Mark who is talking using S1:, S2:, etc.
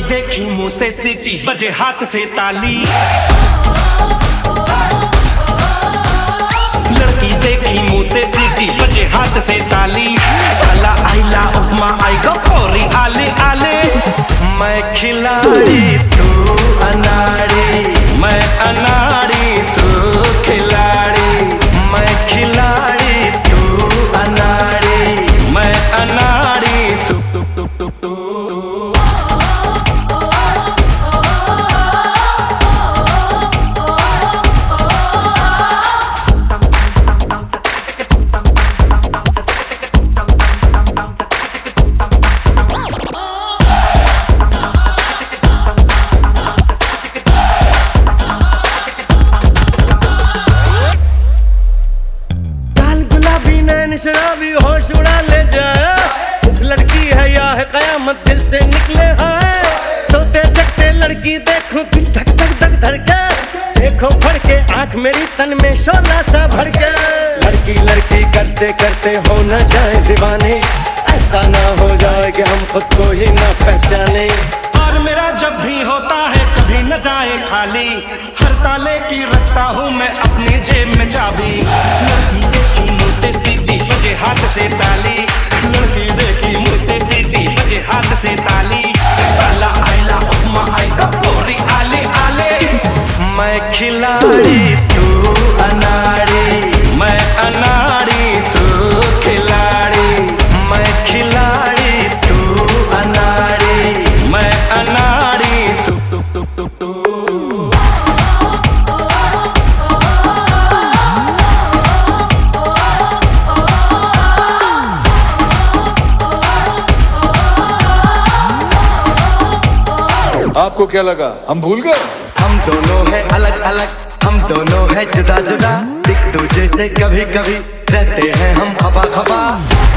S1: देखी मुंह से सीटी बजे हाथ से ताली, लड़की देखी मुंह से सीटी बजे हाथ से ताली। साला आइला उस्मा आएगा पौरी आले आले। मैं खिलाड़ी तू अनाड़ी, मैं अनाड़ी तू खिलाड़ी। मैं खिलाड़ी तू अनाड़ी, मैं अनाड़ी तू।
S2: शराबी होश उड़ा ले जाए, इस लड़की है या है कयामत दिल से निकले है। सोते जगते लड़की देखो दिल धक धक धक धड़के, देखो फड़ के आंख मेरी तन में शोला सा भड़के। लड़की लड़की करते करते हो न जाए दीवाने, ऐसा ना हो जाए कि हम खुद को ही न पहचाने।
S1: और मेरा जब भी होता है कभी न जाए खाली, हर ताले की रखता हूँ मैं अपनी जेब में चाबी। लड़की देखी मुँह से सीधी बजे हाथ से ताली, लड़की देखी मुँह से सीधी बजे हाथ से ताली। साला आइला उस्मा आएगा पूरी आले आले। मैं खिलाड़ी तू अनाड़ी, मैं अनाड़ी तू खिलाड़ी। मैं खिलाड़ी तू अनाड़ी, मैं अनाड़ी तू।
S3: आपको क्या लगा हम भूल गए?
S2: हम दोनों हैं अलग अलग, हम दोनों हैं जुदा जुदा, एक दूजे से कभी कभी रहते हैं हम खबा खबा।